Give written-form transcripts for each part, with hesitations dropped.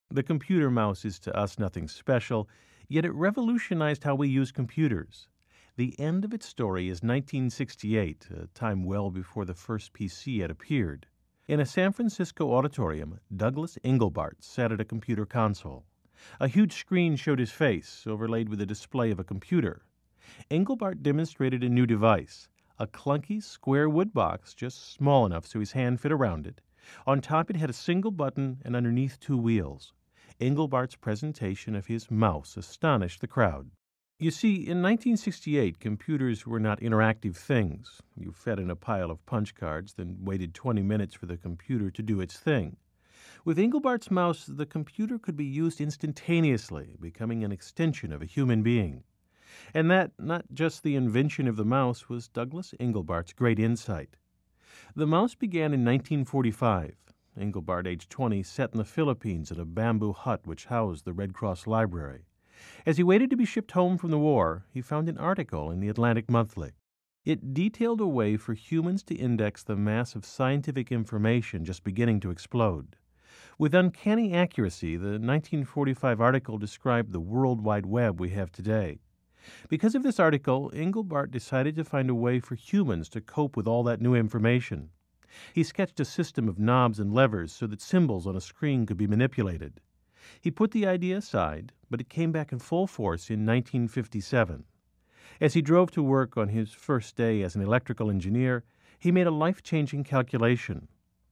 The computer mouse is to us nothing special, yet it revolutionized how we use computers. The end of its story is 1968, a time well before the first PC had appeared. In a San Francisco auditorium, Douglas Engelbart sat at a computer console. A huge screen showed his face, overlaid with a display of a computer. Engelbart demonstrated a new device, a clunky square wood box just small enough so his hand fit around it. On top it had a single button and underneath two wheels. Engelbart's presentation of his mouse astonished the crowd. You see, in 1968, computers were not interactive things. You fed in a pile of punch cards, then waited 20 minutes for the computer to do its thing. With Engelbart's mouse, the computer could be used instantaneously, becoming an extension of a human being. And that, not just the invention of the mouse, was Douglas Engelbart's great insight. The mouse began in 1945. Engelbart, age 20, sat in the Philippines in a bamboo hut which housed the Red Cross Library. As he waited to be shipped home from the war, he found an article in the Atlantic Monthly. It detailed a way for humans to index the mass of scientific information just beginning to explode. With uncanny accuracy, the 1945 article described the World Wide Web we have today. Because of this article, Engelbart decided to find a way for humans to cope with all that new information. He sketched a system of knobs and levers so that symbols on a screen could be manipulated. He put the idea aside, but it came back in full force in 1957. As he drove to work on his first day as an electrical engineer, he made a life-changing calculation.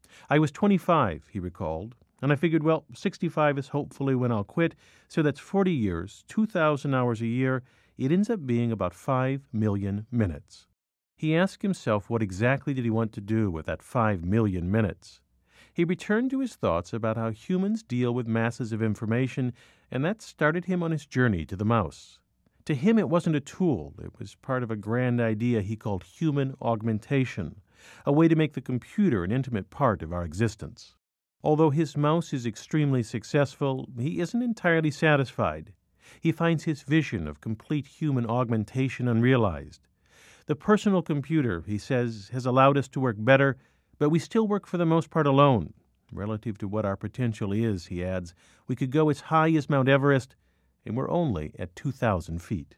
I was 25, he recalled, and I figured, 65 is hopefully when I'll quit, so that's 40 years, 2,000 hours a year. It ends up being about 5 million minutes. He asked himself what exactly did he want to do with that 5 million minutes. He returned to his thoughts about how humans deal with masses of information, and that started him on his journey to the mouse. To him, it wasn't a tool. It was part of a grand idea he called human augmentation, a way to make the computer an intimate part of our existence. Although his mouse is extremely successful, he isn't entirely satisfied. He finds his vision of complete human augmentation unrealized. The personal computer, he says, has allowed us to work better, but we still work for the most part alone. Relative to what our potential is, he adds, we could go as high as Mount Everest, and we're only at 2,000 feet.